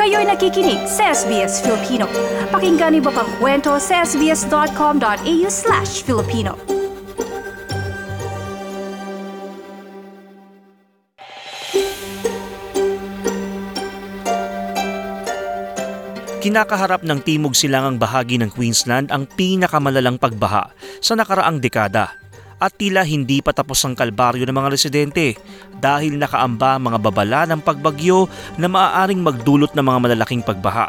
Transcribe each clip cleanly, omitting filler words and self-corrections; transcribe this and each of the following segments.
Kayo'y nakikinig sa SBS Filipino. Pakinggan niyo pa ang kwento sa sbs.com.au/Filipino. Kinakaharap ng timog silangang bahagi ng Queensland ang pinakamalalang pagbaha sa nakaraang dekada at tila hindi pa tapos ang kalbaryo ng mga residente dahil nakaamba ang mga babala ng pagbagyo na maaaring magdulot ng mga malalaking pagbaha.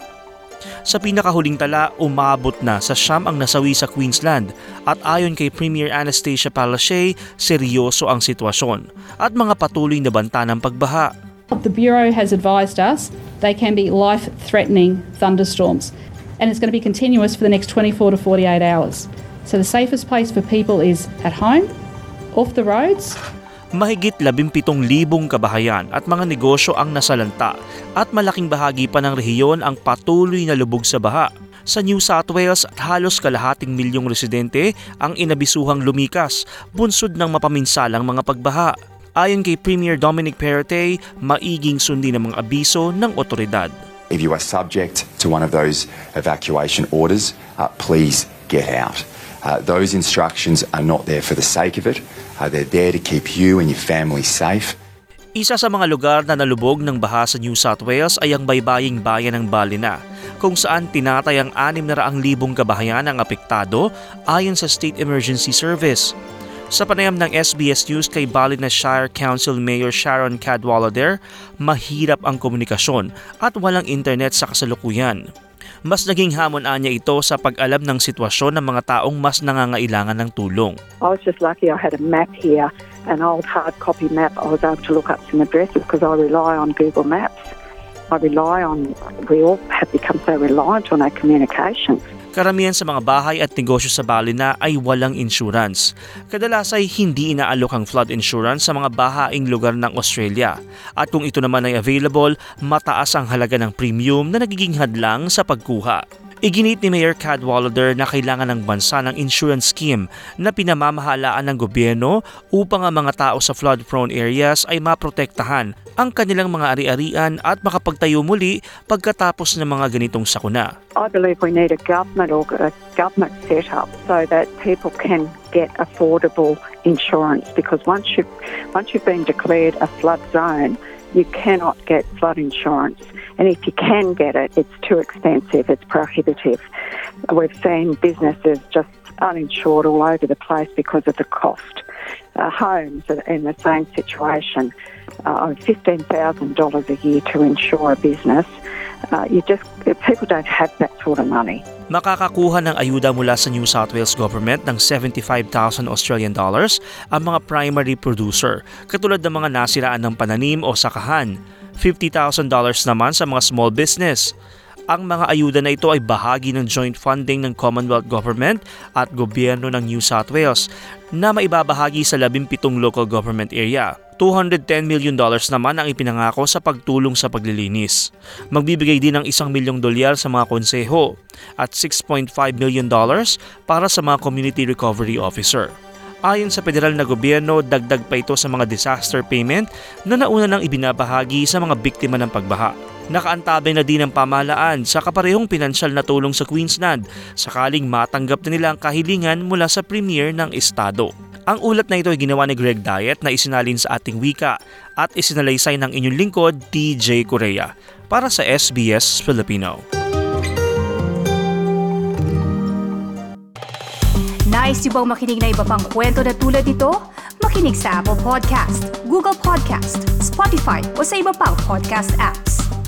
Sa pinakahuling tala, umabot na sa 9 ang nasawi sa Queensland at ayon kay Premier Anastasia Palaszczuk, seryoso ang sitwasyon at mga patuloy na banta ng pagbaha. The Bureau has advised us they can be life-threatening thunderstorms, and it's going to be continuous for the next 24 to 48 hours. So the safest place for people is at home, off the roads. Mahigit 17,000 kabahayan at mga negosyo ang nasalanta at malaking bahagi pa ng rehiyon ang patuloy na lubog sa baha. Sa New South Wales at halos kalahating milyong residente ang inabisuhang lumikas, bunsod ng mapaminsalang mga pagbaha. Ayon kay Premier Dominic Perrottet, maiging sundin ang mga abiso ng otoridad. If you are subject to one of those evacuation orders, please get out. Those instructions are not there for the sake of it. They're there to keep you and your family safe. Isa sa mga lugar na nalubog ng baha sa New South Wales ay ang baybaying bayan ng Ballina, kung saan tinatayang 600,000 kabahayan ang apektado ayon sa State Emergency Service. Sa panayam ng SBS News kay Ballina Shire Council Mayor Sharon Cadwallader, mahirap ang komunikasyon at walang internet sa kasalukuyan. Mas naging hamon niya ito sa pag-alam ng sitwasyon ng mga taong mas nangangailangan ng tulong. I was just lucky I had a map here, an old hard copy map. I was able to look up some addresses because I rely on Google Maps. We all have become so reliant on our communications. Karamihan sa mga bahay at negosyo sa Ballina ay walang insurance. Kadalas ay hindi inaalok ang flood insurance sa mga bahaing lugar ng Australia. At kung ito naman ay available, mataas ang halaga ng premium na nagiging hadlang sa pagkuha. Iginit ni Mayor Cadwallader na kailangan ng bansa ng insurance scheme na pinamamahalaan ng gobyerno upang ang mga tao sa flood-prone areas ay maprotektahan ang kanilang mga ari-arian at makapagtayo muli pagkatapos ng mga ganitong sakuna. I believe we need a government set up so that people can get affordable insurance, because once you've been declared a flood zone, you cannot get flood insurance. And if you can get it, it's too expensive, it's prohibitive. We've seen businesses just uninsured all over the place because of the cost. Homes are in the same situation. $15,000 a year to insure a business. People don't have that sort of money. Makakakuha ng ayuda mula sa New South Wales Government ng 75,000 Australian dollars ang mga primary producer, katulad ng mga nasiraan ng pananim o sakahan. $50,000 naman sa mga small business. Ang mga ayuda na ito ay bahagi ng joint funding ng Commonwealth Government at gobyerno ng New South Wales na maibabahagi sa 17 local government area. $210 million naman ang ipinangako sa pagtulong sa paglilinis. Magbibigay din ng $1 milyong sa mga konseho at $6.5 million para sa mga community recovery officer. Ayon sa federal na gobyerno, dagdag pa ito sa mga disaster payment na nauna nang ibinabahagi sa mga biktima ng pagbaha. Nakaantabay na din ang pamahalaan sa kaparehong pinansyal na tulong sa Queensland sakaling matanggap na nila ang kahilingan mula sa Premier ng Estado. Ang ulat na ito ay ginawa ni Greg Diet na isinalin sa ating wika at isinalaysay ng inyong lingkod, TJ Correa, para sa SBS Filipino. Nice yung bang makinig na iba pang kwento na tulad ito? Makinig sa Apple Podcast, Google Podcast, Spotify o sa iba pang podcast apps.